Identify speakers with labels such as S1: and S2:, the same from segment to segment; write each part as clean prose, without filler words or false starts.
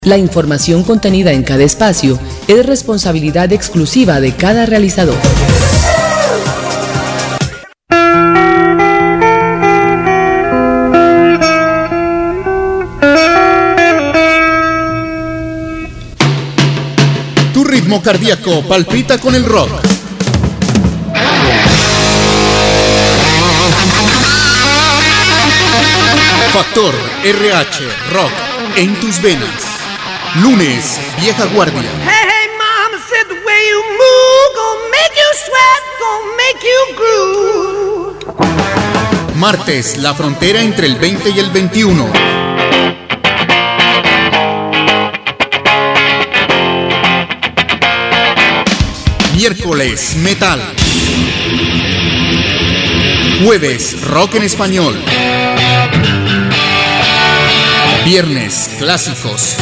S1: La información contenida en cada espacio es responsabilidad exclusiva de cada realizador.
S2: Tu ritmo cardíaco palpita con el rock. Factor RH Rock en tus venas. Lunes, Vieja Guardia.
S3: Hey, hey, mama said the way you move gonna make you sweat, gonna make you groove.
S2: Martes, la frontera entre el 20 y el 21. Miércoles, metal. Jueves, rock en español. Viernes, clásicos.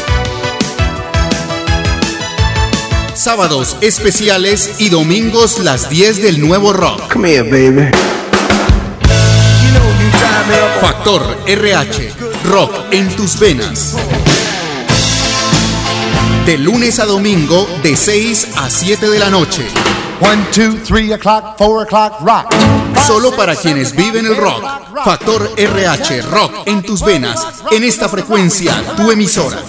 S2: Sábados especiales y domingos las 10 del nuevo rock.
S4: Come here, baby.
S2: Factor RH, rock en tus venas. De lunes a domingo de 6 a 7 de la noche.
S5: 1, 2, 3 o'clock, 4 o'clock, rock.
S2: Solo para quienes viven el rock. Factor RH, rock en tus venas. En esta frecuencia, tu emisora.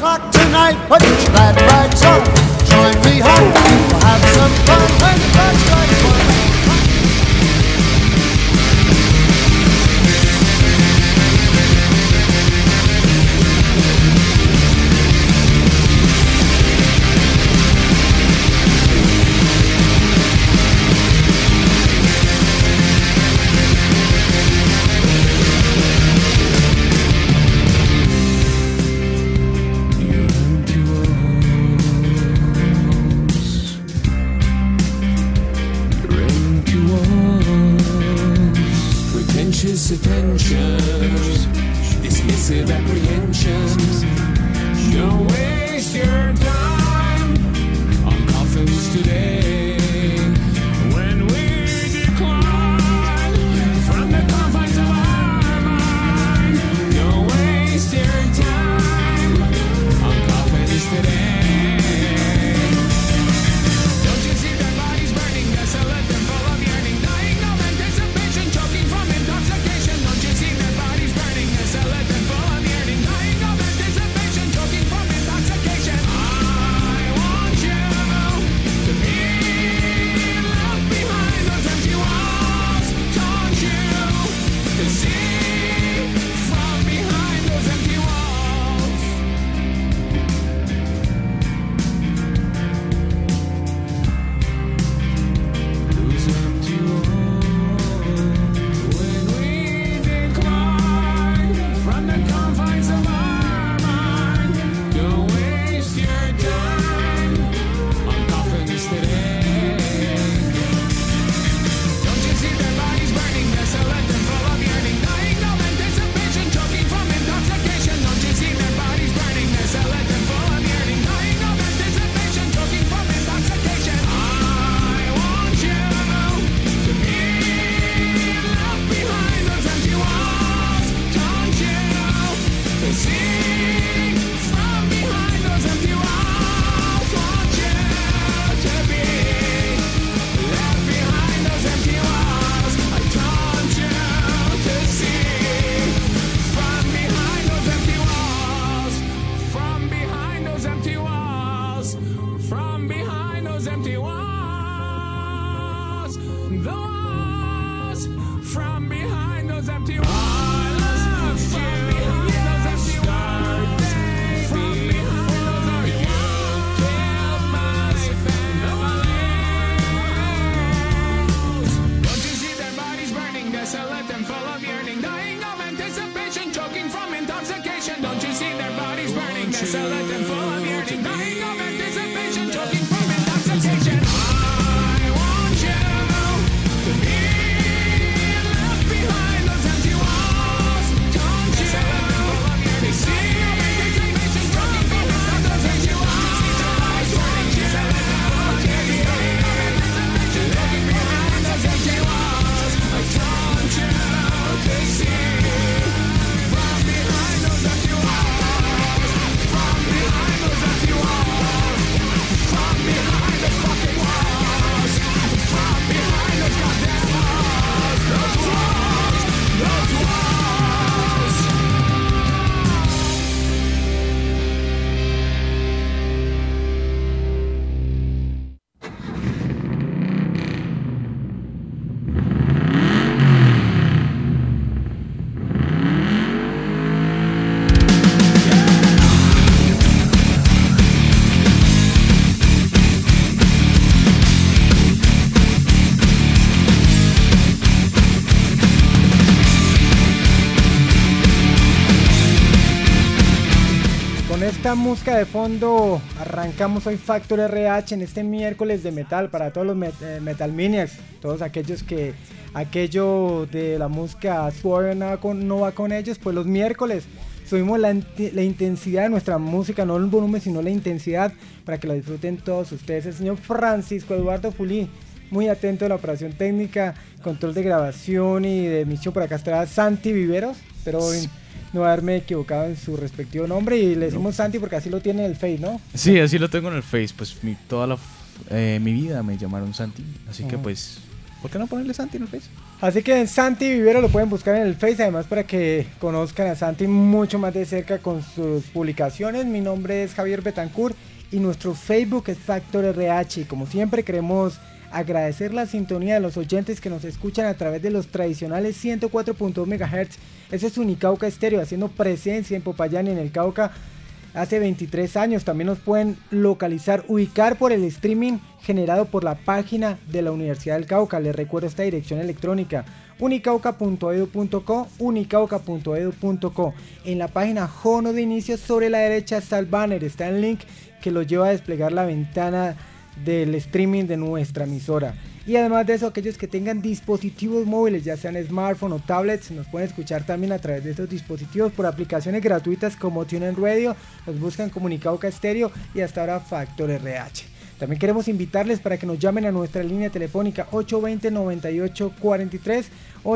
S6: Attentions, dismissive apprehensions. Don't waste your time on coffins today. When we decline from the confines of our mind, don't waste your time on coffins today. Don't you see their bodies burning, desolate and full of yearning, dying of anticipation, choking from intoxication. Don't you see their bodies burning, desolate and full of yearning, dying of anticipation, choking from intoxication. I want you to be left behind those empty walls. Don't you to see from behind those empty walls. Those empty walls. When we decline from the confines of our mind, don't waste your time on coffins today. Don't you see their bodies burning, desolate and full of yearning, dying of anticipation, choking from intoxication. Don't you see their bodies burning, desolate and full of yearning, dying of anticipation, choking from intoxication. I want you to be left behind those empty walls. Don't you to see from behind those empty walls? Want you to be left behind those empty walls. I want you to see from behind those empty walls. From behind those empty walls. From behind those empty walls. The walls. From behind those empty walls. From behind those empty walls. From behind those empty walls. Killed my families. Don't you see their bodies burning, desolate and full of yearning, dying of anticipation, choking from intoxication. Don't you see their bodies burning, desolate and full of yearning, dying of anticipation, choking from intoxication. I want you to be left behind those empty walls. Don't you see anticipation, choking from those empty walls. Don't you see looking behind those empty walls. I want you to see from behind those empty walls. From behind
S4: esta música de fondo arrancamos hoy Factor RH en este miércoles de metal para todos los Metal Maniacs, todos aquellos que aquello de la música suave no va con ellos, pues los miércoles subimos la intensidad de nuestra música, no el volumen sino la intensidad, para que la disfruten todos ustedes. El señor Francisco Eduardo Fulí, muy atento a la operación técnica, control de grabación y de emisión. Por acá estará Santi Viveros, pero no haberme equivocado en su respectivo nombre, y le decimos Santi porque así lo tiene en el Face, ¿no?
S7: Sí, así lo tengo en el Face, pues toda mi vida me llamaron Santi, así que pues, ¿por qué no ponerle Santi en el Face?
S4: Así que Santi Vivero lo pueden buscar en el Face, además para que conozcan a Santi mucho más de cerca con sus publicaciones. Mi nombre es Javier Betancourt y nuestro Facebook es Factor RH, y como siempre queremos agradecer la sintonía de los oyentes que nos escuchan a través de los tradicionales 104.2 MHz. Ese es Unicauca Estéreo, haciendo presencia en Popayán y en el Cauca hace 23 años. También nos pueden ubicar por el streaming generado por la página de la Universidad del Cauca. Les recuerdo esta dirección electrónica: unicauca.edu.co, unicauca.edu.co. En la página Jono de inicio, sobre la derecha está el banner, está el link que lo lleva a desplegar la ventana del streaming de nuestra emisora. Y además de eso, aquellos que tengan dispositivos móviles, ya sean smartphone o tablets, nos pueden escuchar también a través de estos dispositivos por aplicaciones gratuitas como TuneIn Radio. Nos buscan como Unicauca Estéreo y hasta ahora Factor RH. También queremos invitarles para que nos llamen a nuestra línea telefónica 820-9843,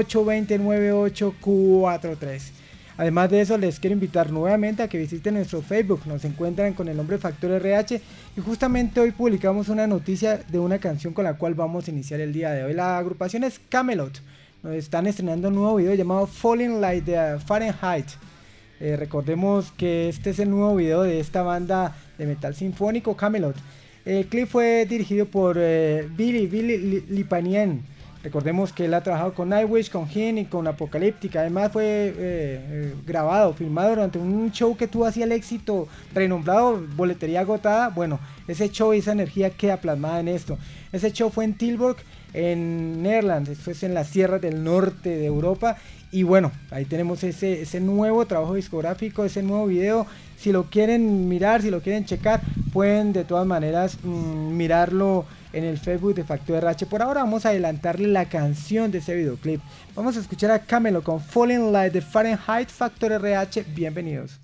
S4: 820-9843. Además de eso, les quiero invitar nuevamente a que visiten nuestro Facebook. Nos encuentran con el nombre Factor RH, y justamente hoy publicamos una noticia de una canción con la cual vamos a iniciar el día de hoy. La agrupación es Kamelot. Nos están estrenando un nuevo video llamado Falling Like the Fahrenheit. Recordemos que este es el nuevo video de esta banda de metal sinfónico Kamelot. El clip fue dirigido por Billy Lipanien. Recordemos que él ha trabajado con Nightwish, con Hin y con Apocalíptica. Además fue filmado durante un show que tuvo así el éxito renombrado, boletería agotada. Bueno, ese show y esa energía queda plasmada en esto. Ese show fue en Tilburg, en Netherlands, esto es en las sierras del norte de Europa. Y bueno, ahí tenemos ese nuevo trabajo discográfico, ese nuevo video. Si lo quieren mirar, si lo quieren checar, pueden de todas maneras mirarlo en el Facebook de Factor RH. Por ahora vamos a adelantarle la canción de ese videoclip. Vamos a escuchar a Camelo con Falling Like the Fahrenheit. Factor RH, bienvenidos.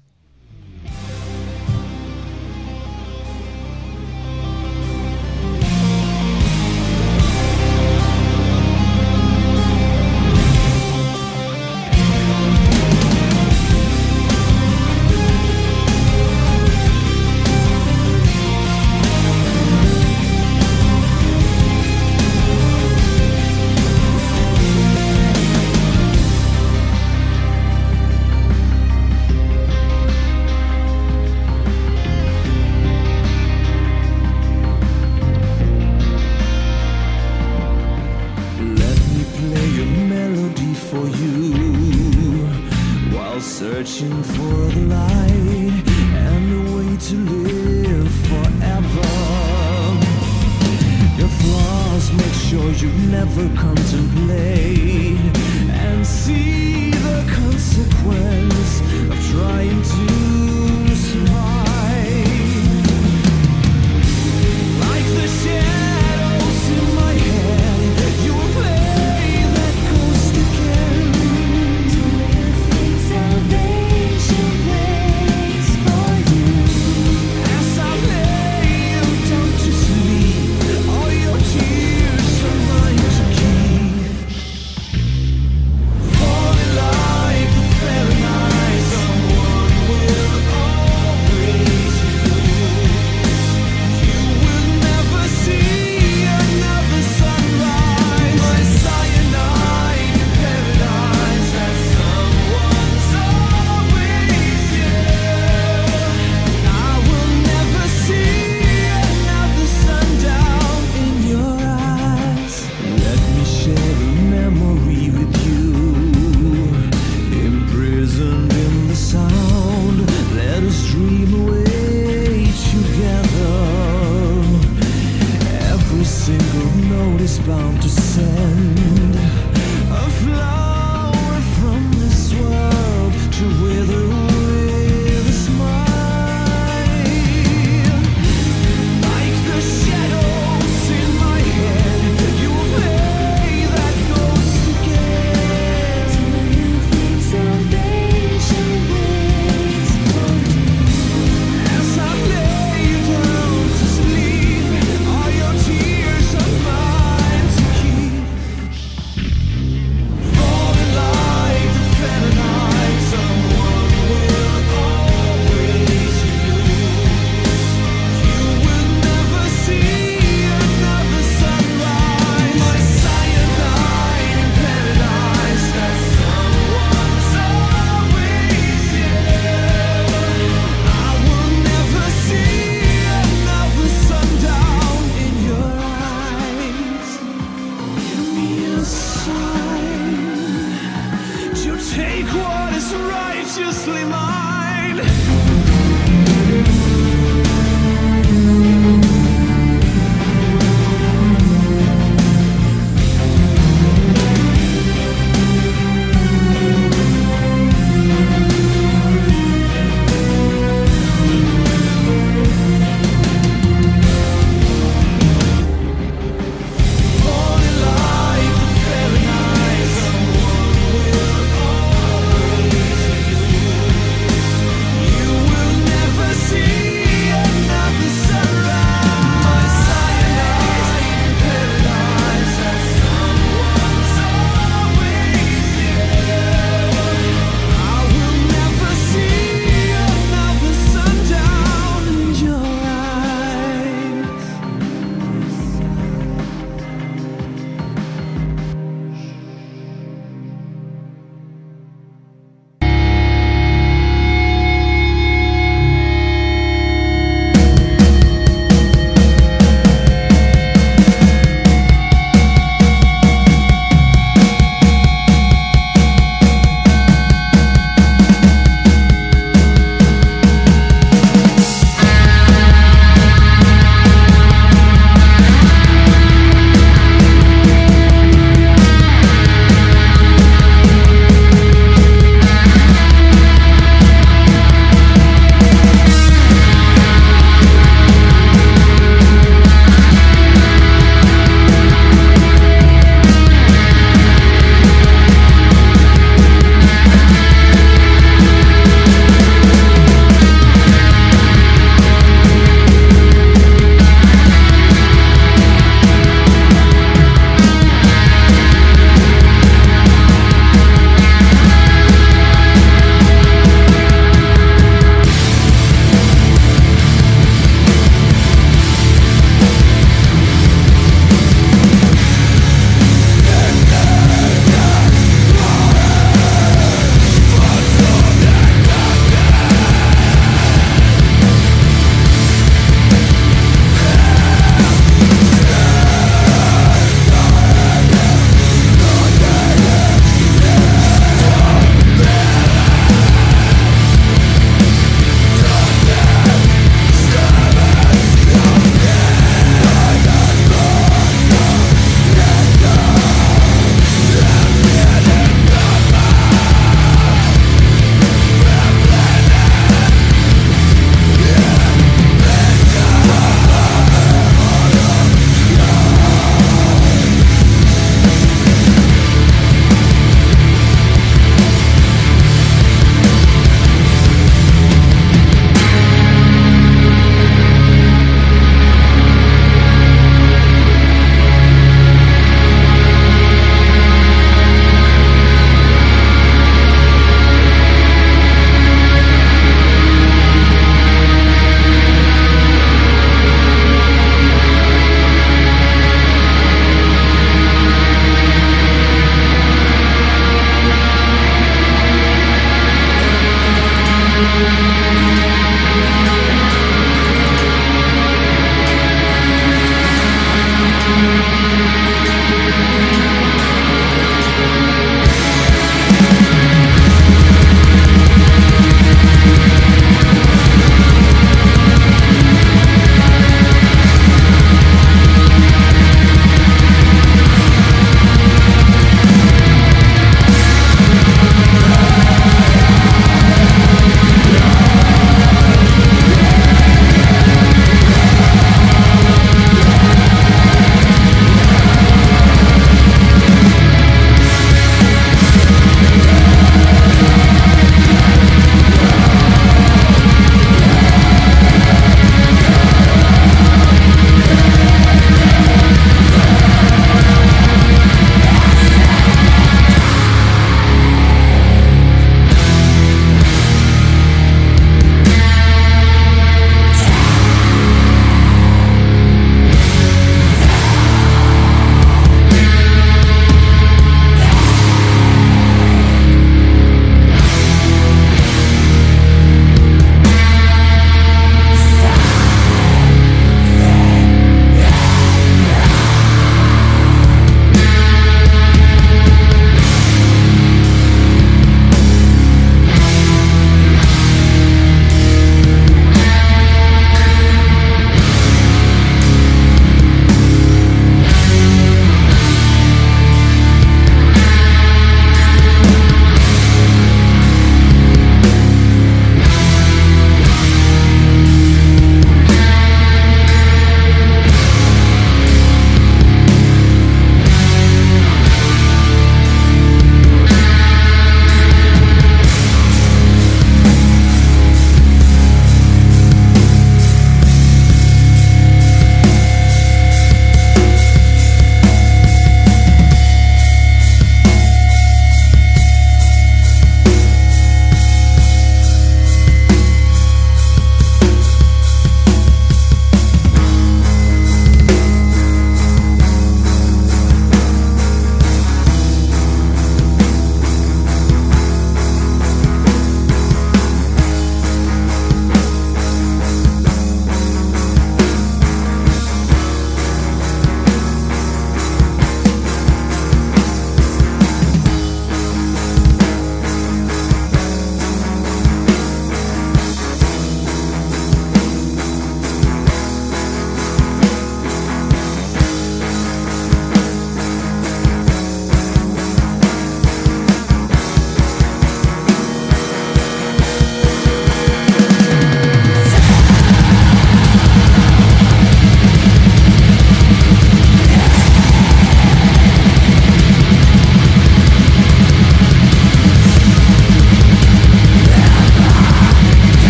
S6: Searching for the light and the way to live forever. Your flaws make sure you never contemplate and see the consequence of trying to survive. Like the shadows in my head, you will play that ghost again. Salvation waits for you. As I lay you down to sleep, all your tears are mine to keep.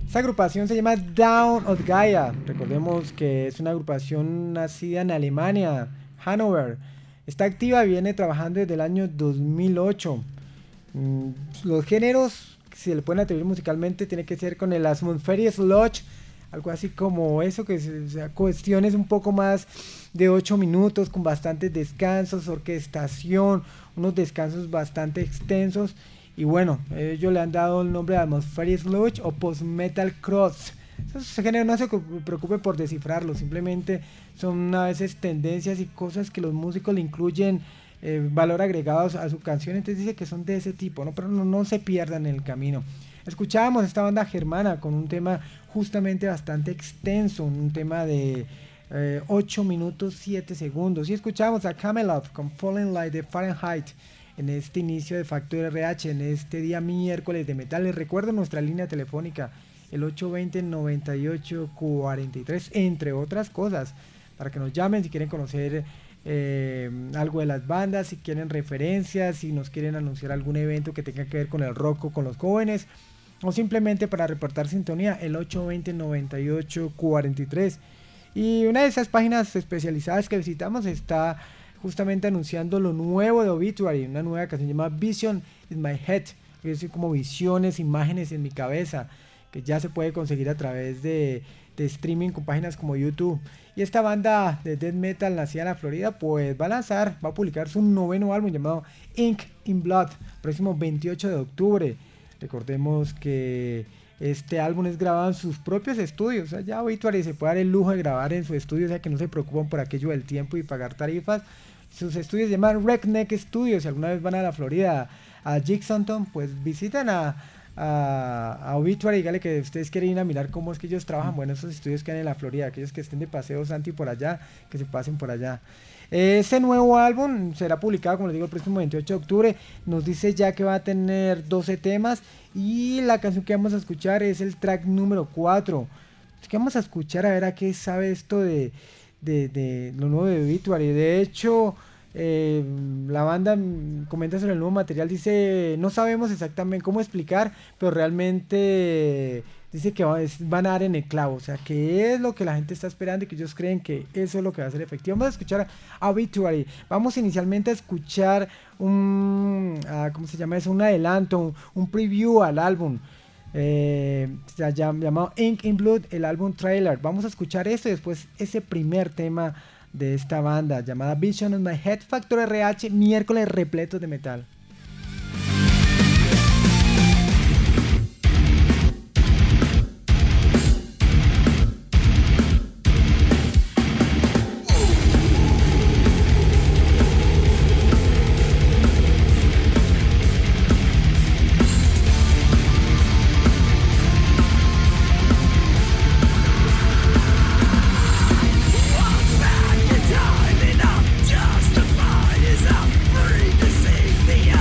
S4: Esta agrupación se llama Down of Gaia. Recordemos que es una agrupación nacida en Alemania, Hannover. Está activa y viene trabajando desde el año 2008. Los géneros que se le pueden atribuir musicalmente tiene que ser con el Atmospheric Sludge, algo así como eso, que sea cuestiones un poco más de 8 minutos con bastantes descansos, orquestación, unos descansos bastante extensos. Y bueno, ellos le han dado el nombre de Atmospheric Sludge o Post Metal Cross. Ese género no se preocupe por descifrarlo, simplemente son a veces tendencias y cosas que los músicos le incluyen valor agregado a su canción, entonces dice que son de ese tipo, ¿no? Pero no se pierdan en el camino. Escuchábamos esta banda germana con un tema justamente bastante extenso, un tema de 8 minutos 7 segundos. Y escuchábamos a Camelot con Falling Like the Fahrenheit en este inicio de Factor RH, en este día miércoles de metal. Les recuerdo nuestra línea telefónica, el 820-9843, entre otras cosas, para que nos llamen si quieren conocer algo de las bandas, si quieren referencias, si nos quieren anunciar algún evento que tenga que ver con el rock o con los jóvenes, o simplemente para reportar sintonía, el 820-9843. Y una de esas páginas especializadas que visitamos está justamente anunciando lo nuevo de Obituary, una nueva canción llamada Vision in My Head, que es como visiones, imágenes en mi cabeza, que ya se puede conseguir a través de streaming con páginas como YouTube. Y esta banda de death metal nacida en la Florida pues va a publicar su 9º álbum llamado Ink in Blood, próximo 28 de octubre. Recordemos que este álbum es grabado en sus propios estudios, o sea, ya Obituary se puede dar el lujo de grabar en su estudio, o sea que no se preocupan por aquello del tiempo y pagar tarifas. Sus estudios se llaman Redneck Studios. Si alguna vez van a la Florida, a Jacksonton, pues visitan a Obituary y díganle que ustedes quieren ir a mirar cómo es que ellos trabajan. Bueno, esos estudios quedan en la Florida, aquellos que estén de paseo Santi por allá, que se pasen por allá. Ese nuevo álbum será publicado, como les digo, el próximo 28 de octubre. Nos dice ya que va a tener 12 temas y la canción que vamos a escuchar es el track número 4. Así que vamos a escuchar a ver a qué sabe esto de lo nuevo de Obituary. De hecho, la banda comenta sobre el nuevo material, dice, no sabemos exactamente cómo explicar, pero realmente dice que van a dar en el clavo, o sea, que es lo que la gente está esperando y que ellos creen que eso es lo que va a ser efectivo. Vamos a escuchar a Obituary. Vamos inicialmente a escuchar ¿cómo se llama eso? Un adelanto, un preview al álbum llamado Ink in Blood, el álbum trailer. Vamos a escuchar esto y después ese primer tema de esta banda llamada Vision in My Head. Factor RH, miércoles repletos de metal.
S8: Time enough justified is a free to see the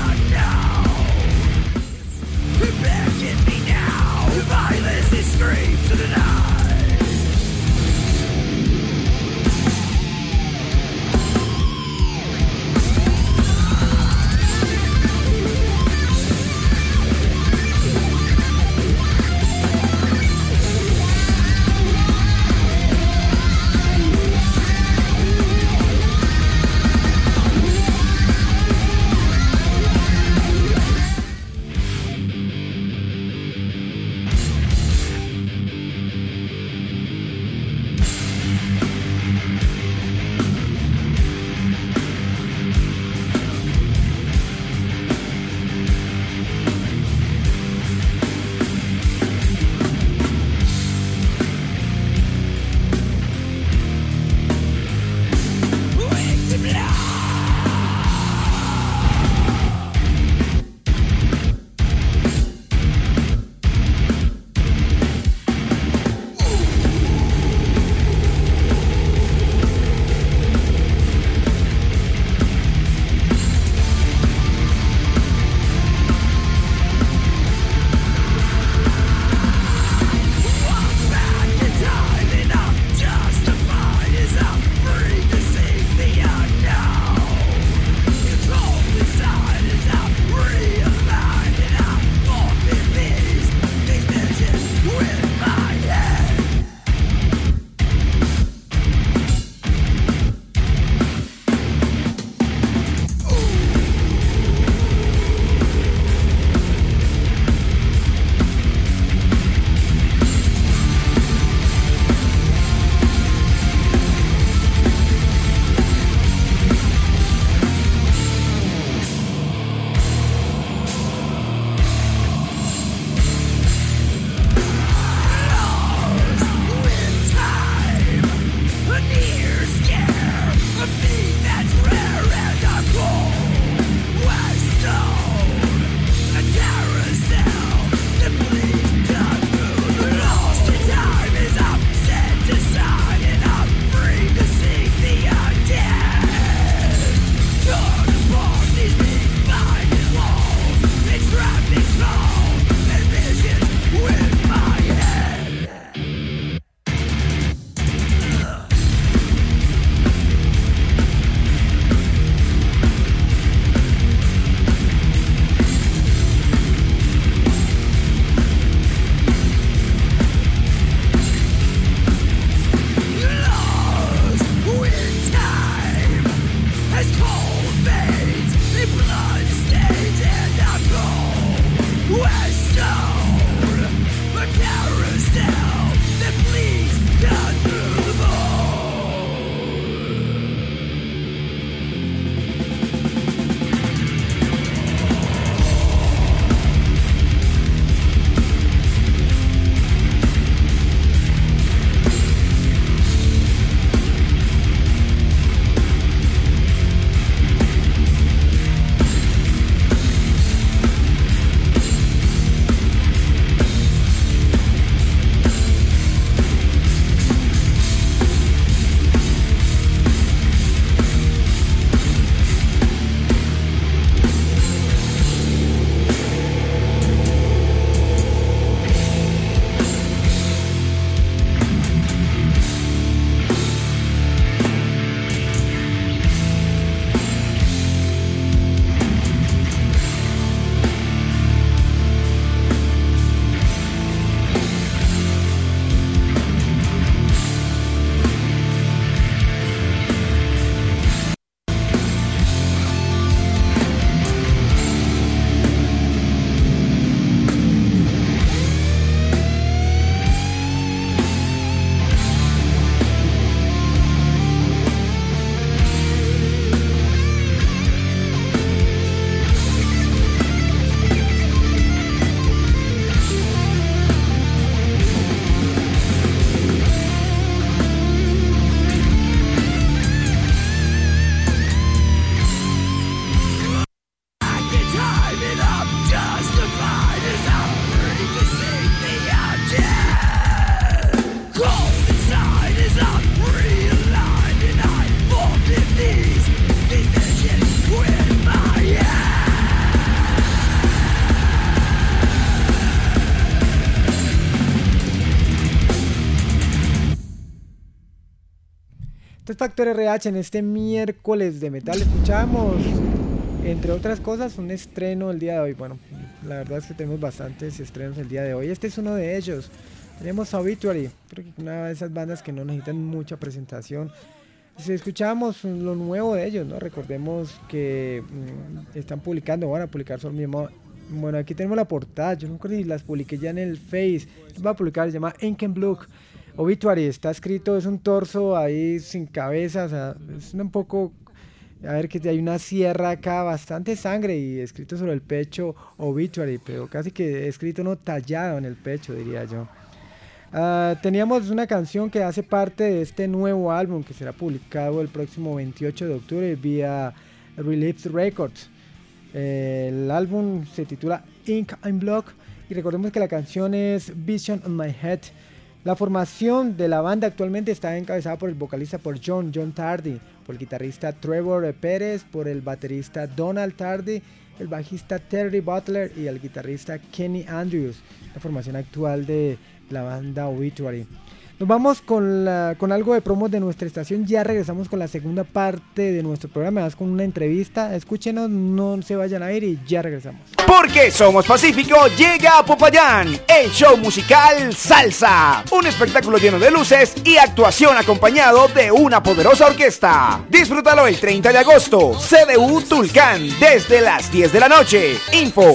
S4: Esto es Factor RH en este miércoles de metal. Escuchamos, entre otras cosas, un estreno el día de hoy. Bueno, la verdad es que tenemos bastantes estrenos el día de hoy. Este es uno de ellos. Tenemos Obituary, creo que una de esas bandas que no necesitan mucha presentación. Si escuchamos lo nuevo de ellos, ¿no? Recordemos que están publicando, van a publicar su mismo. Bueno, aquí tenemos la portada, yo no creo si las publiqué ya en el Face. Va a publicar, se llama Inkenblock. Obituary, está escrito, es un torso ahí sin cabeza, o sea, es un poco, a ver que hay una sierra acá, bastante sangre y escrito sobre el pecho Obituary, pero casi que escrito no tallado en el pecho, diría yo. Teníamos una canción que hace parte de este nuevo álbum que será publicado el próximo 28 de octubre vía Relief Records. El álbum se titula Ink and Block y recordemos que la canción es Vision on My Head. La formación de la banda actualmente está encabezada por el vocalista John Tardy, por el guitarrista Trevor Pérez, por el baterista Donald Tardy, el bajista Terry Butler y el guitarrista Kenny Andrews. La formación actual de la banda Obituary. Nos vamos con algo de promos de nuestra estación. Ya regresamos con la segunda parte de nuestro programa. Vamos con una entrevista. Escúchenos, no se vayan a ir y ya regresamos.
S8: Porque Somos Pacífico llega a Popayán, el show musical Salsa. Un espectáculo lleno de luces y actuación acompañado de una poderosa orquesta. Disfrútalo el 30 de agosto, CDU Tulcán, desde las 10 de la noche. Info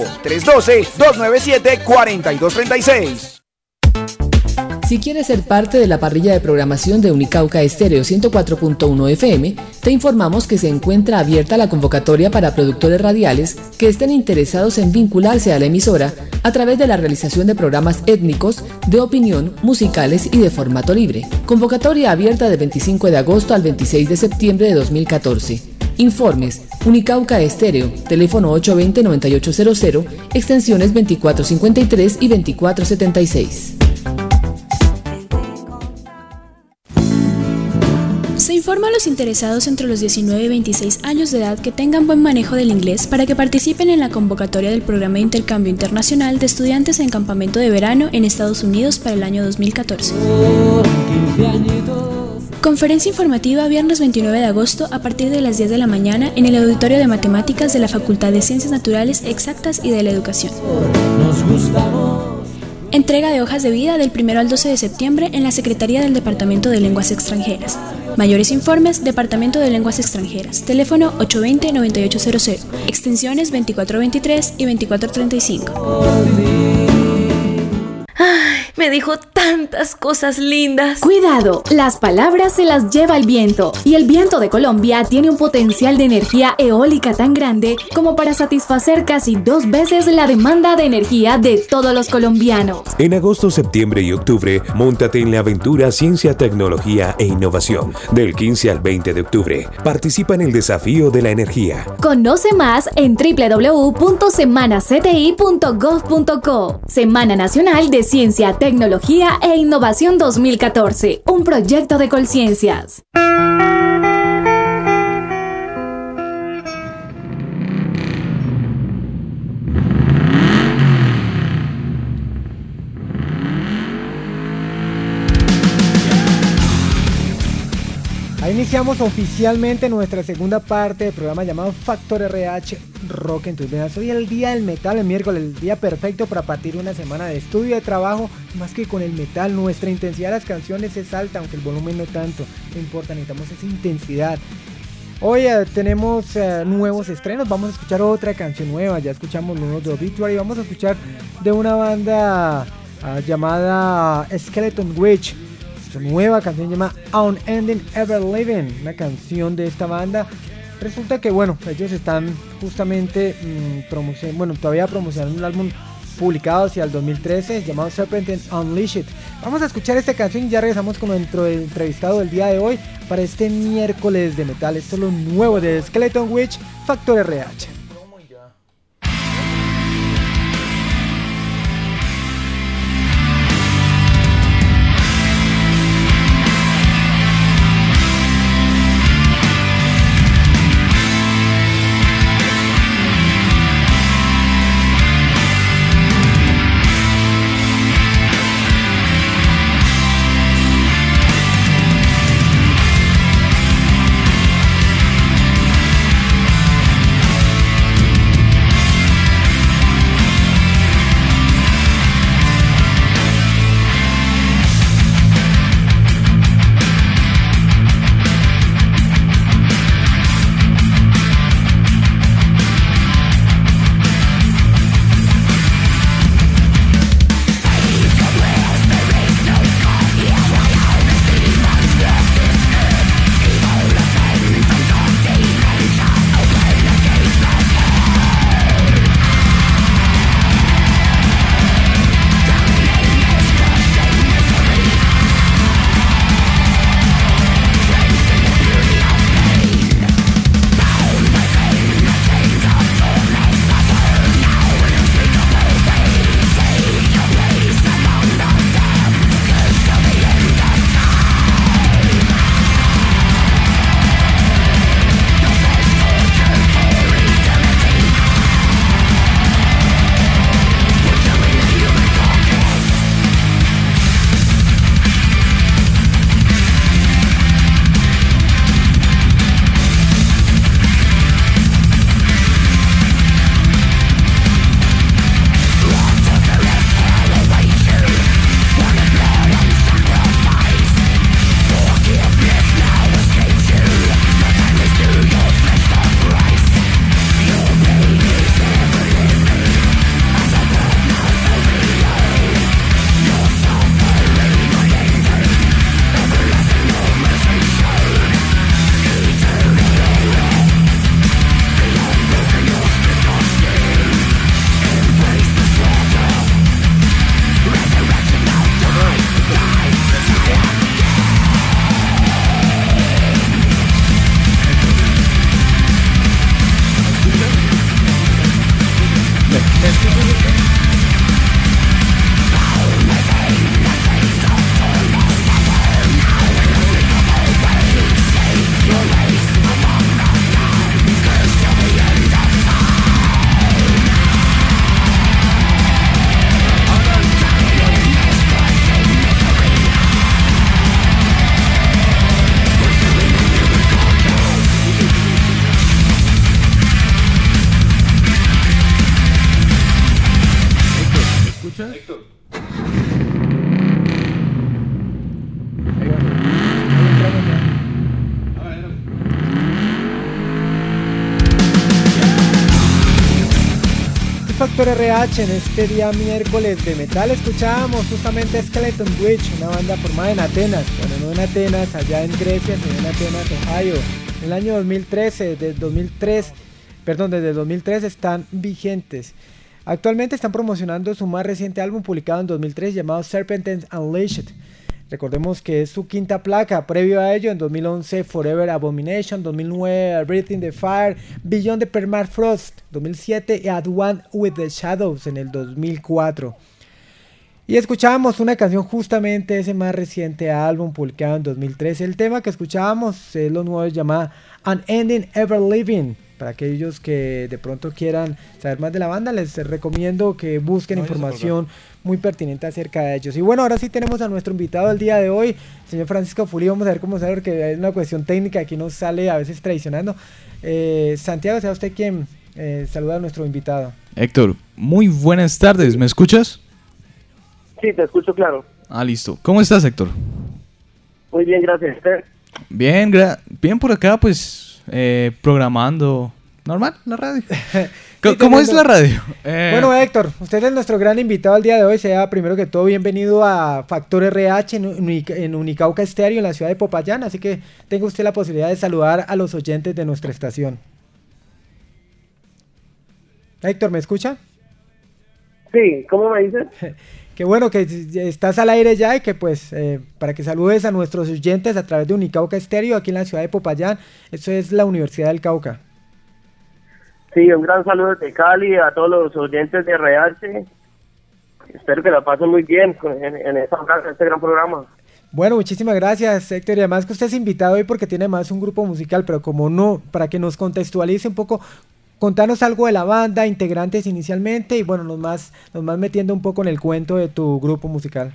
S8: 312-297-4236.
S1: Si quieres ser parte de la parrilla de programación de Unicauca Estéreo 104.1 FM, te informamos que se encuentra abierta la convocatoria para productores radiales que estén interesados en vincularse a la emisora a través de la realización de programas étnicos, de opinión, musicales y de formato libre. Convocatoria abierta del 25 de agosto al 26 de septiembre de 2014. Informes: Unicauca Estéreo, teléfono 820-9800, extensiones 2453 y 2476.
S9: Se informa a los interesados entre los 19 y 26 años de edad que tengan buen manejo del inglés para que participen en la convocatoria del programa de intercambio internacional de estudiantes en campamento de verano en Estados Unidos para el año 2014. Conferencia informativa viernes 29 de agosto a partir de las 10 de la mañana en el Auditorio de Matemáticas de la Facultad de Ciencias Naturales, Exactas y de la Educación. Entrega de hojas de vida del 1 al 12 de septiembre en la Secretaría del Departamento de Lenguas Extranjeras. Mayores informes, Departamento de Lenguas Extranjeras, teléfono 820-9800, extensiones 2423 y 2435.
S10: Ay, me dijo tantas cosas lindas.
S11: Cuidado, las palabras se las lleva el viento. Y el viento de Colombia tiene un potencial de energía eólica tan grande como para satisfacer casi 2 veces la demanda de energía de todos los colombianos.
S12: En agosto, septiembre y octubre, móntate en la aventura Ciencia, Tecnología e Innovación. Del 15 al 20 de octubre, participa en el desafío de la energía.
S11: Conoce más en www.semanacti.gov.co. Semana Nacional de Ciencia, Tecnología e Innovación 2014, un proyecto de Colciencias.
S4: Ahí iniciamos oficialmente nuestra segunda parte del programa llamado Factor RH Rock en tus venas. Hoy es el día del metal, el miércoles, el día perfecto para partir una semana de estudio y de trabajo. Más que con el metal, nuestra intensidad de las canciones es alta, aunque el volumen no tanto. No importa, necesitamos esa intensidad. Hoy tenemos nuevos estrenos, vamos a escuchar otra canción nueva. Ya escuchamos uno de Obituary, vamos a escuchar de una banda llamada Skeleton Witch. Su nueva canción se llama Unending Ever Living, una canción de esta banda. Resulta que bueno, ellos están justamente todavía promocionando un álbum publicado hacia el 2013 llamado Serpent Unleashed. Vamos a escuchar esta canción y ya regresamos con nuestro entrevistado del día de hoy para este miércoles de metal. Esto es lo nuevo de Skeleton Witch, Factor RH. Factor RH en este día miércoles de metal. Escuchábamos justamente Skeleton Bridge, una banda formada en Atenas, bueno, no en Atenas, allá en Grecia, sino en Atenas, Ohio. En el año 2013, desde 2003 están vigentes. Actualmente están promocionando su más reciente álbum publicado en 2003 llamado Serpentine Unleashed. Recordemos que es su quinta placa. Previo a ello, en 2011 Forever Abomination, 2009 Breathing the Fire, Beyond the Permafrost, 2007 y At One with the Shadows en el 2004. Y escuchábamos una canción justamente de ese más reciente álbum publicado en 2013. El tema que escuchábamos es lo nuevo, llamado Unending Ever Living. Para aquellos que de pronto quieran saber más de la banda, les recomiendo que busquen información muy pertinente acerca de ellos. Y bueno, ahora sí tenemos a nuestro invitado del día de hoy, señor Francisco Fulí. Vamos a ver cómo sale, porque es una cuestión técnica, aquí nos sale a veces traicionando. Santiago, sea usted quien saluda a nuestro invitado.
S7: Héctor, muy buenas tardes, ¿me escuchas?
S13: Sí, te escucho claro.
S7: Ah, listo. ¿Cómo estás, Héctor?
S13: Muy bien, gracias.
S7: Bien, bien por acá, pues programando normal la radio. ¿Cómo es la radio?
S4: Bueno, Héctor, usted es nuestro gran invitado al día de hoy. Sea primero que todo bienvenido a Factor RH en Unicauca Estéreo, en la ciudad de Popayán. Así que tenga usted la posibilidad de saludar a los oyentes de nuestra estación. Héctor, ¿me escucha?
S13: Sí, ¿cómo me dices?
S4: Qué bueno que estás al aire ya, y que pues para que saludes a nuestros oyentes a través de Unicauca Estéreo aquí en la ciudad de Popayán. Eso es la Universidad del Cauca.
S13: Sí, un gran saludo de Cali a todos los oyentes de RH. Espero que la pasen muy bien en este gran programa.
S4: Bueno, muchísimas gracias, Héctor. Y además que usted es invitado hoy porque tiene más un grupo musical, pero como no, para que nos contextualice un poco, contanos algo de la banda, integrantes inicialmente, y bueno, nos más metiendo un poco en el cuento de tu grupo musical.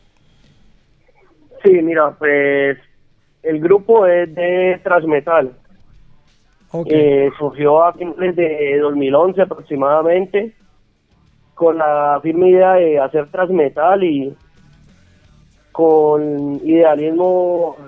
S13: Sí, mira, pues el grupo es de thrash metal. Okay. Surgió a finales de 2011 aproximadamente, con la firme idea de hacer thrash metal y con idealismo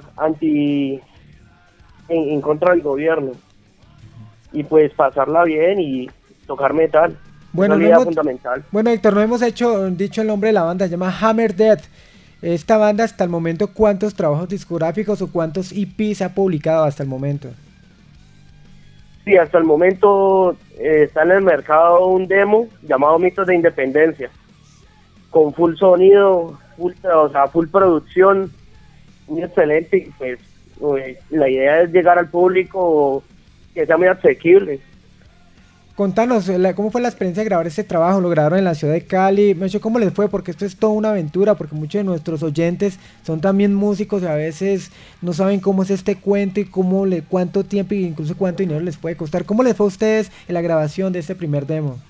S13: en contra del gobierno. Y pues pasarla bien y tocar metal.
S4: Bueno,
S13: es una idea fundamental.
S4: Bueno, Héctor, no hemos dicho el nombre de la banda, se llama Hammer Death. Esta banda, hasta el momento, ¿cuántos trabajos discográficos o cuántos EPs ha publicado hasta el momento?
S13: Sí, hasta el momento está en el mercado un demo llamado Mitos de Independencia, con full sonido, full producción, muy excelente. Y pues la idea es llegar al público que sea muy asequible.
S4: Contanos, ¿cómo fue la experiencia de grabar este trabajo? ¿Lo grabaron en la ciudad de Cali? ¿Cómo les fue? Porque esto es toda una aventura, porque muchos de nuestros oyentes son también músicos y a veces no saben cómo es este cuento y cuánto tiempo e incluso cuánto dinero les puede costar. ¿Cómo les fue a ustedes en la grabación de este primer demo?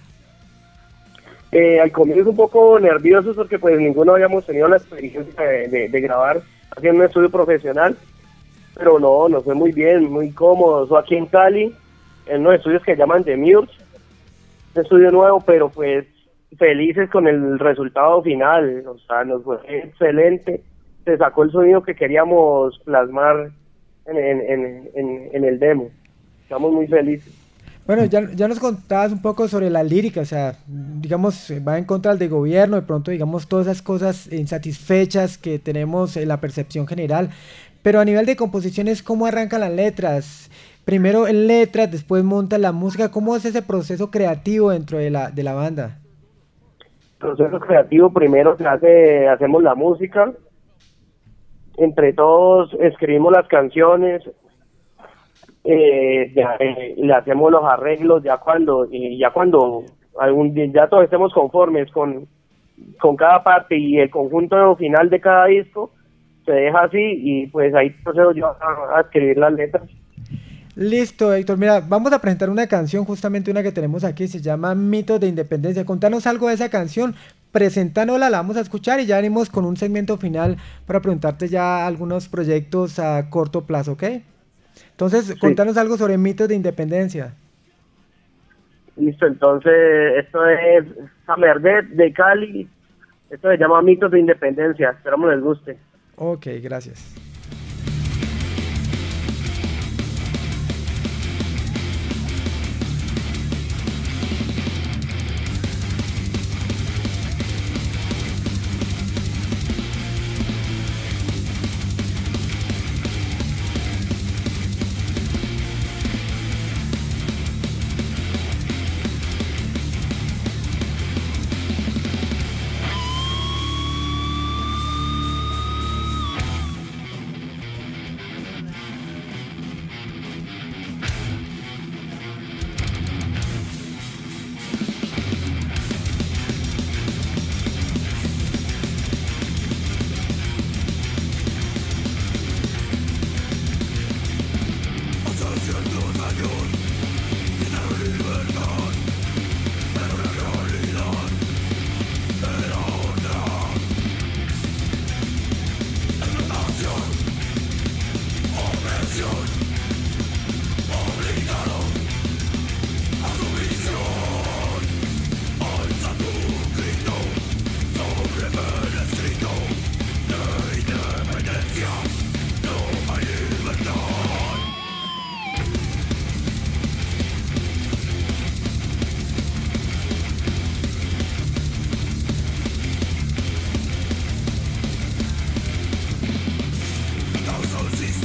S13: Al comienzo un poco nerviosos porque pues ninguno habíamos tenido la experiencia de grabar haciendo un estudio profesional, pero no, nos fue muy bien, muy cómodos. Aquí en Cali, en unos estudios que llaman The Muse, un estudio nuevo, pero pues felices con el resultado final. O sea, nos fue excelente, se sacó el sonido que queríamos plasmar en el demo. Estamos muy felices.
S4: Bueno, ya nos contabas un poco sobre la lírica, o sea, digamos, va en contra del gobierno, de pronto, digamos, todas esas cosas insatisfechas que tenemos en la percepción general, pero a nivel de composiciones, ¿cómo arrancan las letras? Primero en letras, después monta la música. ¿Cómo es ese proceso creativo dentro de la banda?
S13: Proceso creativo, primero hacemos la música, entre todos escribimos las canciones, le hacemos los arreglos ya cuando algún día ya todos estemos conformes con cada parte y el conjunto final de cada disco se deja así, y pues ahí procedo yo a escribir las letras.
S4: Listo, Héctor. Mira, vamos a presentar una canción, justamente una que tenemos aquí, se llama Mitos de Independencia. Contanos algo de esa canción, presentánosla, la vamos a escuchar y ya venimos con un segmento final para preguntarte ya algunos proyectos a corto plazo, ¿ok? Entonces, sí. Contanos algo sobre Mitos de Independencia.
S13: Listo, entonces, esto es Hammer Death de Cali, esto se llama Mitos de Independencia, esperamos les guste.
S4: Ok, gracias.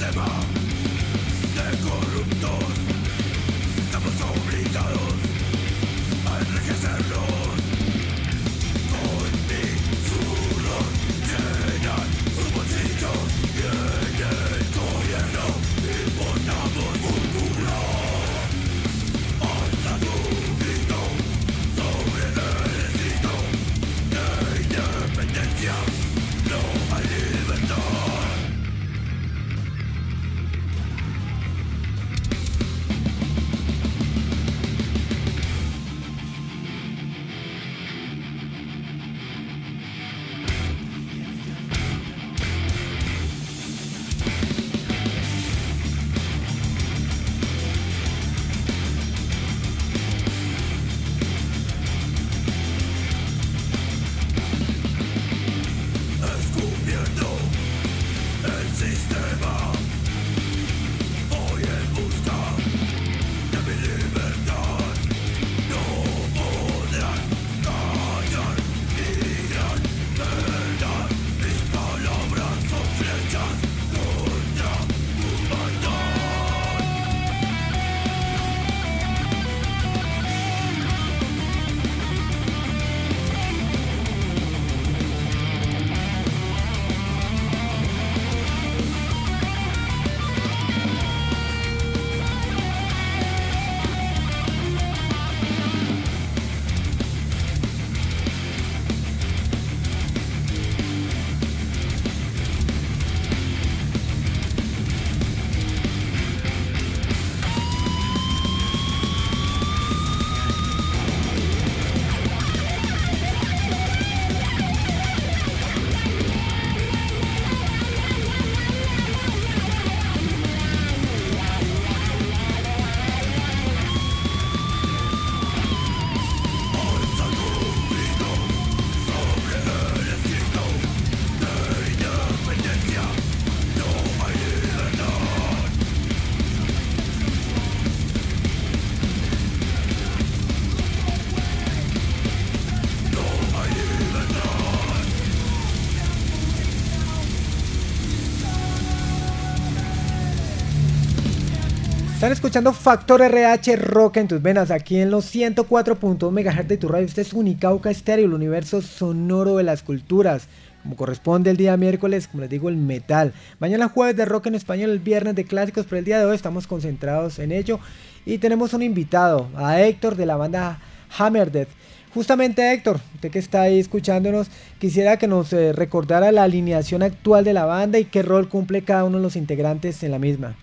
S4: Están escuchando Factor RH Rock en tus venas, aquí en los 104.1 MHz de tu radio. Este es Unicauca Estéreo, el universo sonoro de las culturas. Como corresponde el día miércoles, como les digo, el metal. Mañana jueves de rock en español, el viernes de clásicos, pero el día de hoy estamos concentrados en ello. Y tenemos un invitado, a Héctor de la banda Hammerdeath. Justamente Héctor, usted que está ahí escuchándonos, quisiera que nos recordara la alineación actual de la banda y qué rol cumple cada uno de los integrantes en la misma.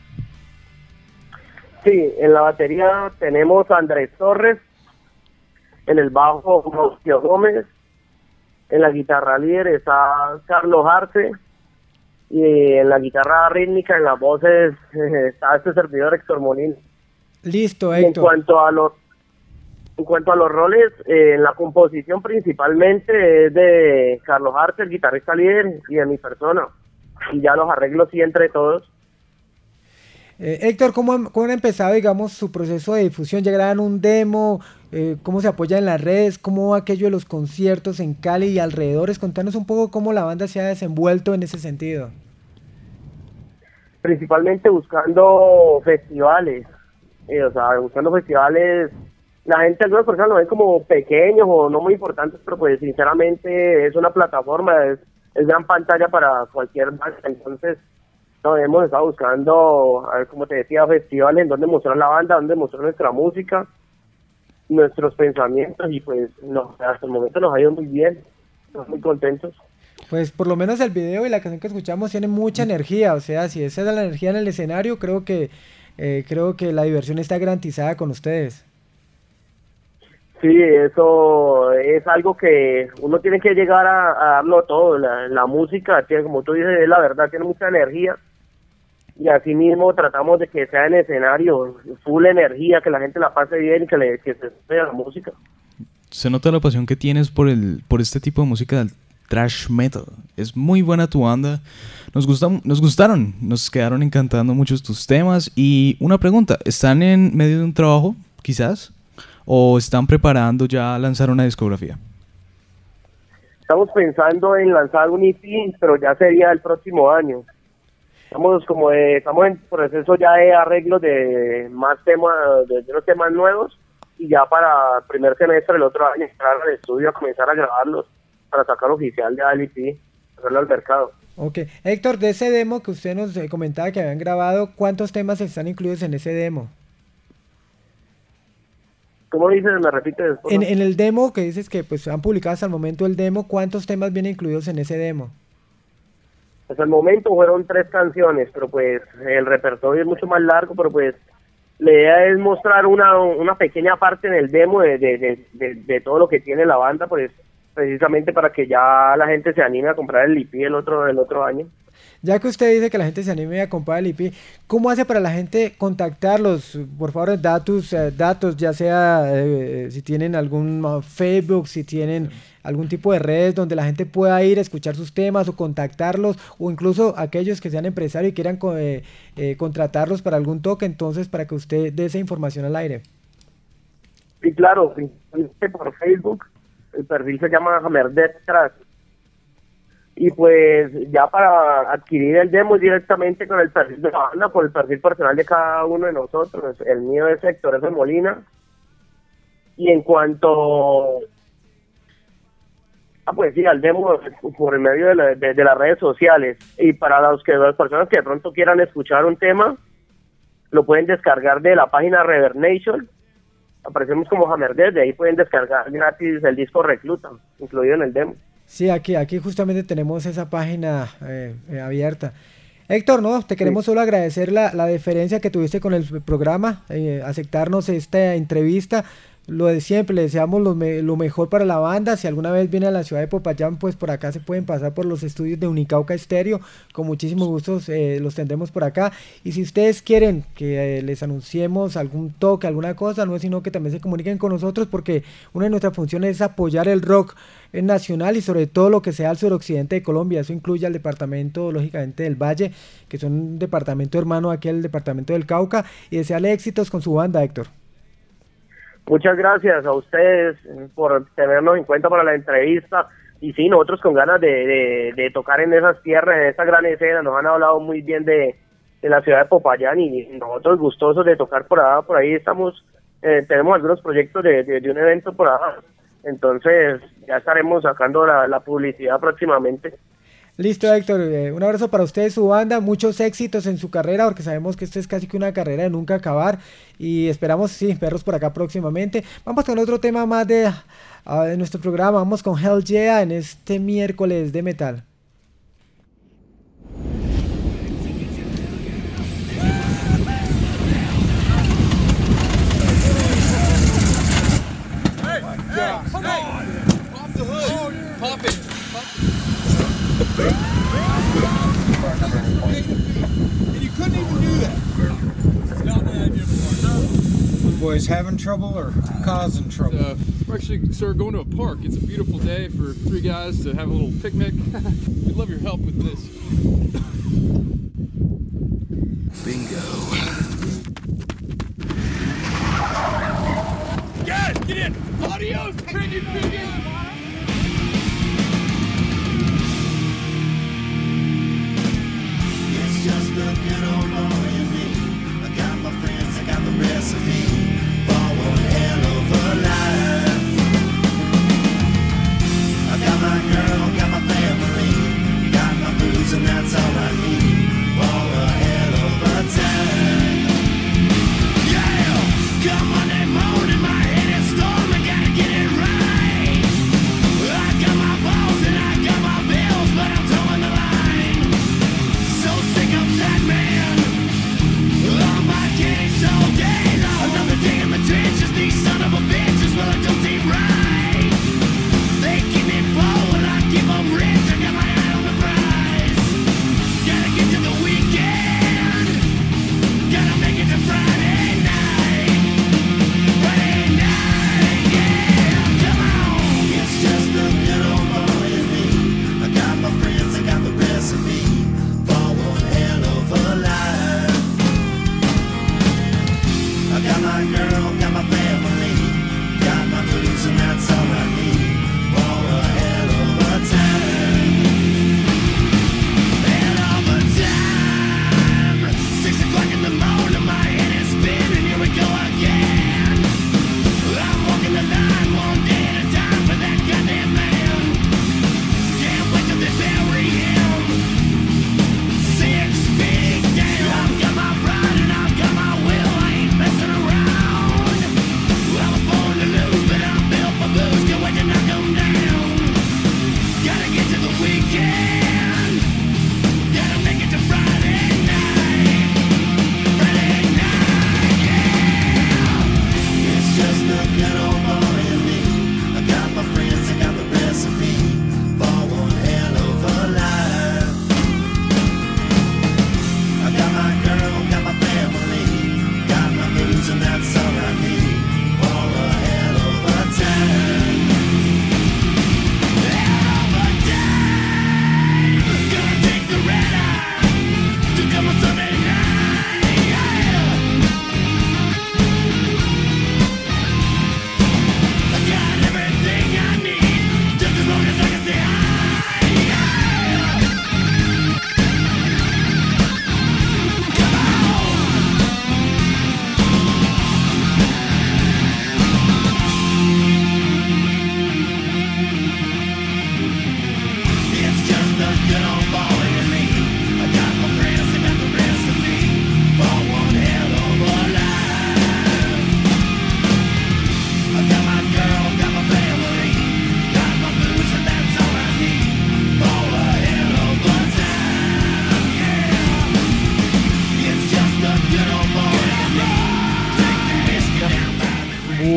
S13: Sí, en la batería tenemos a Andrés Torres, en el bajo Mauricio Gómez, en la guitarra líder está Carlos Arce, y en la guitarra rítmica, en las voces, está este servidor Héctor Molina.
S4: Listo, Héctor.
S13: En cuanto a los roles, en la composición principalmente es de Carlos Arce, el guitarrista líder, y de mi persona, y ya los arreglos sí entre todos.
S4: Héctor, ¿cómo han empezado, digamos, su proceso de difusión? ¿Llegarán un demo? ¿Cómo se apoya en las redes? ¿Cómo va aquello de los conciertos en Cali y alrededores? Contanos un poco cómo la banda se ha desenvuelto en ese sentido.
S13: Principalmente buscando festivales, buscando festivales. La gente, algunas personas lo ven como pequeños o no muy importantes, pero pues sinceramente es una plataforma, es gran pantalla para cualquier banda. Entonces hemos estado buscando, a ver, como te decía, festivales en donde mostrar la banda, donde mostrar nuestra música, nuestros pensamientos, y pues hasta el momento nos ha ido muy bien, estamos muy contentos.
S4: Pues por lo menos el video y la canción que escuchamos tiene mucha energía, o sea, si esa es la energía en el escenario, creo que la diversión está garantizada con ustedes.
S13: Sí, eso es algo que uno tiene que llegar a darlo todo. La música, tiene, como tú dices, es la verdad, tiene mucha energía, y así mismo tratamos de que sea en escenario full energía, que la gente la pase bien y que se vea la música.
S7: Se nota la pasión que tienes por este tipo de música del thrash metal. Es muy buena tu banda. Nos gustaron, nos quedaron encantando muchos tus temas. Y una pregunta, ¿están en medio de un trabajo, quizás? ¿O están preparando ya lanzar una discografía?
S13: Estamos pensando en lanzar un EP, pero ya sería el próximo año. Estamos en proceso ya de arreglos de más temas, de unos temas nuevos, y ya para el primer semestre del otro año entrar al estudio a comenzar a grabarlos para sacar oficial de LP, hacerlo al mercado.
S4: Ok, Héctor, de ese demo que usted nos comentaba que habían grabado, ¿cuántos temas están incluidos en ese demo?
S13: ¿Cómo dices? ¿Me repites?
S4: En el demo que dices que pues han publicado hasta el momento el demo, ¿cuántos temas vienen incluidos en ese demo?
S13: Hasta el momento fueron 3 canciones, pero pues el repertorio es mucho más largo, pero pues la idea es mostrar una pequeña parte en el demo de todo lo que tiene la banda, pues precisamente para que ya la gente se anime a comprar el EP el otro año.
S4: Ya que usted dice que la gente se anime a comprar el EP, ¿cómo hace para la gente contactarlos? Por favor, datos, ya sea si tienen algún Facebook, si tienen algún tipo de redes donde la gente pueda ir a escuchar sus temas o contactarlos, o incluso aquellos que sean empresarios y quieran contratarlos para algún toque, entonces para que usted dé esa información al aire.
S13: Sí, claro, por Facebook, el perfil se llama Hammerdead Trash. Y pues ya para adquirir el demo directamente con el perfil de la banda, por el perfil personal de cada uno de nosotros. El mío es Héctor F. Molina. Y en cuanto pues sí, al demo por el medio de las redes sociales. Y para las personas que de pronto quieran escuchar un tema, lo pueden descargar de la página Reverb Nation. Aparecemos como Hammerdead, de ahí pueden descargar gratis el disco Recluta, incluido en el demo.
S4: Sí, aquí justamente tenemos esa página abierta. Héctor, no, te queremos solo agradecer la deferencia que tuviste con el programa, aceptarnos esta entrevista. Lo de siempre, le deseamos lo mejor para la banda. Si alguna vez viene a la ciudad de Popayán, pues por acá se pueden pasar por los estudios de Unicauca Estéreo. Con muchísimo gusto los tendremos por acá. Y si ustedes quieren que les anunciemos algún toque, alguna cosa, no es sino que también se comuniquen con nosotros, porque una de nuestras funciones es apoyar el rock nacional y sobre todo lo que sea al suroccidente de Colombia. Eso incluye al departamento, lógicamente, del Valle, que es un departamento hermano aquí al departamento del Cauca, y desearle éxitos con su banda, Héctor.
S13: Muchas gracias a ustedes por tenernos en cuenta para la entrevista. Y sí, nosotros con ganas de tocar en esas tierras, en esa gran escena. Nos han hablado muy bien de la ciudad de Popayán y nosotros gustosos de tocar por ahí estamos, tenemos algunos proyectos de un evento por allá. Entonces ya estaremos sacando la publicidad próximamente.
S4: Listo, Héctor, un abrazo para usted y su banda, muchos éxitos en su carrera, porque sabemos que esto es casi que una carrera de nunca acabar, y esperamos, sí, verlos por acá próximamente. Vamos con otro tema más de nuestro programa, vamos con Hell Yeah en este miércoles de metal.
S14: And you couldn't even do that. It's not that I did. Boys having trouble or causing trouble?
S15: We're actually, sir, going to a park. It's a beautiful day for 3 guys to have a little picnic. We'd love your help with this.
S6: Bingo. Guys, get in! Adios, pretty piggy!
S16: Just the good old boy in me. I got my friends, I got the recipe for one hell of a life. I got my girl, got my family, got my booze, and that's all I need.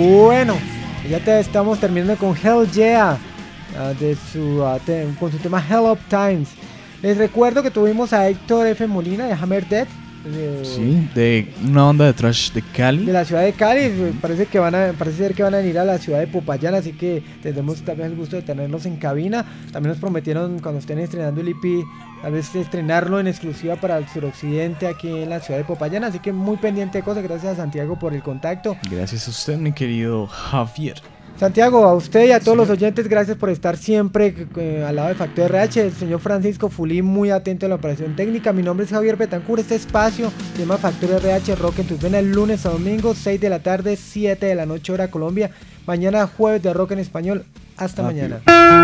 S4: Bueno, ya estamos terminando con Hell Yeah, con su tema Hell Up Times. Les recuerdo que tuvimos a Héctor F. Molina de Hammer Dead.
S7: Sí, de una banda de thrash de Cali.
S4: De la ciudad de Cali, parece ser que van a venir a la ciudad de Popayán, así que tendremos también el gusto de tenerlos en cabina. También nos prometieron cuando estén estrenando el EP, tal vez estrenarlo en exclusiva para el suroccidente aquí en la ciudad de Popayán, así que muy pendiente de cosas. Gracias a Santiago por el contacto.
S7: Gracias a usted, mi querido Javier.
S4: Santiago, a usted y a todos los oyentes, gracias por estar siempre al lado de Factor RH. El señor Francisco Fulí, muy atento a la operación técnica. Mi nombre es Javier Betancourt. Este espacio se llama Factor RH Rock en tus venas, lunes a domingo, 6 de la tarde, 7 de la noche, hora Colombia. Mañana jueves de rock en español. Hasta mañana.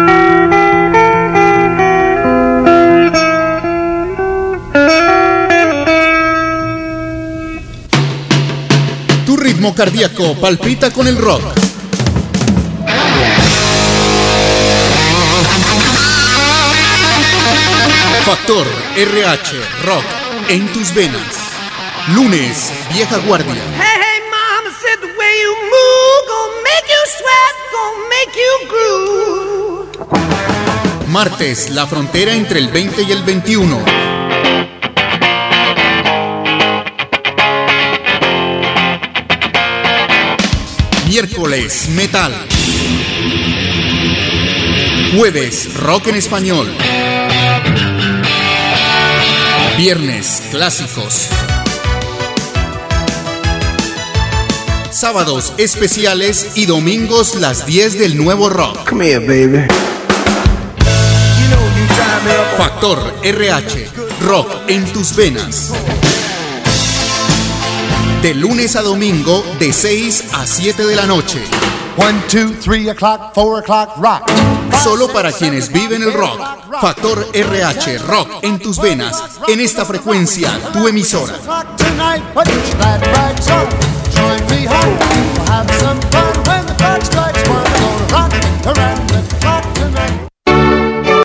S2: Tu ritmo cardíaco palpita con el rock. Factor RH Rock en tus venas. Lunes, vieja guardia.
S3: Hey, hey, mama said the way you move gonna make you sweat, gonna make you groove.
S2: Martes, la frontera entre el 20 y el 21. Miércoles, metal. Jueves, rock en español. Viernes, clásicos. Sábados, especiales y domingos, las 10 del nuevo rock.
S3: Come here, baby.
S2: Factor RH, rock en tus venas. De lunes a domingo, de 6 a 7 de la noche.
S5: 1, 2, 3 o'clock, 4 o'clock, rock.
S2: Solo para quienes viven el rock. Factor RH, rock en tus venas. En esta frecuencia, tu emisora.
S5: Tonight, put your glad rags on. Join me home, we'll have some